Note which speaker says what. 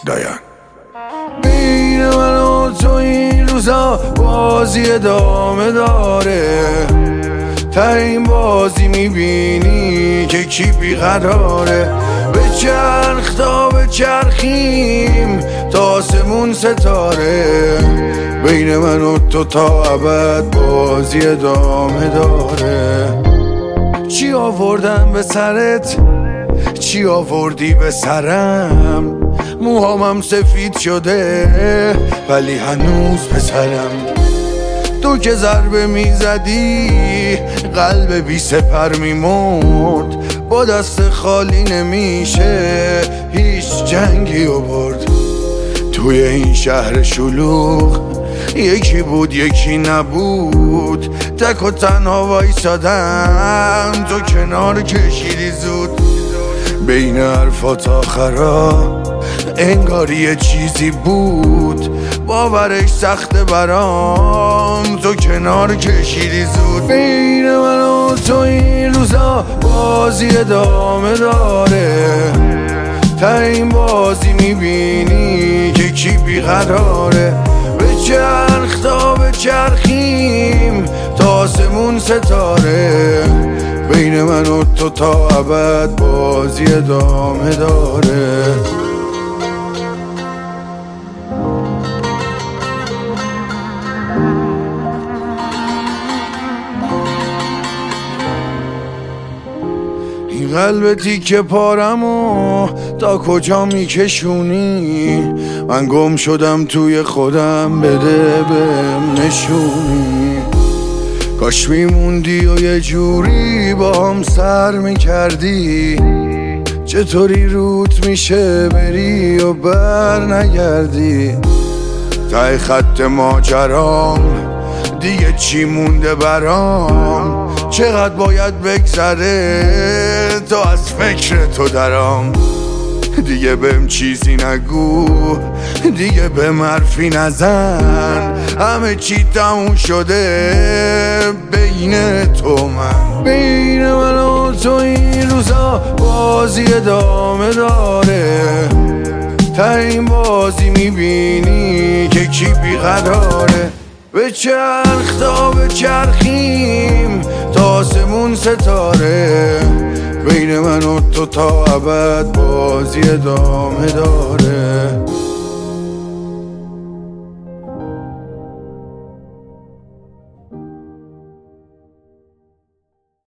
Speaker 1: دایان. بین من و تو این روزا بازی ادامه داره، تا این بازی میبینی که کی بیقراره. به چرخ تا به چرخیم تا آسمون ستاره، بین من و تو تا ابد بازی ادامه داره. چی آوردم به سرت، چی آوردی به سرم، موهامم سفید شده ولی هنوز پسرم. تو که ضربه میزدی قلب بی سپر میمرد، با دست خالی نمیشه هیچ جنگی رو برد. توی این شهر شلوغ یکی بود یکی نبود، تک و تنها وایسادم تو کنار کشیدی زود. بین حرفات آخرا انگاری یه چیزی بود، باورش سخته برام تو کنار کشیدی زود. بین من و تو این روزا بازی ادامه داره، تا این بازی میبینی که کی بیقراره. به چرخ تا به چرخیم تا آسمون ستاره، بین من و تو تا ابد بازی ادامه داره. این قلب تیکه پارمو تا کجا میکشونی، من گم شدم توی خودم، بده بهم نشونی. کاش میموندی و یه جوری با هم سر میکردی، چطوری روت میشه بری و بر نگردی. ته خط ماجرام دیگه چی مونده برام، چقدر باید بگذره تا از فکر تو درام. دیگه بهم چیزی نگو، دیگه بهم حرفی نزن، همه چی تموم شده بین تو من. بین من و تو این روزا بازی ادامه داره، تا این بازی میبینی که کی بیقراره. به چرخ تا به چرخیم تا آسمون ستاره، بین من و تو تا ابد بازی ادامه داره.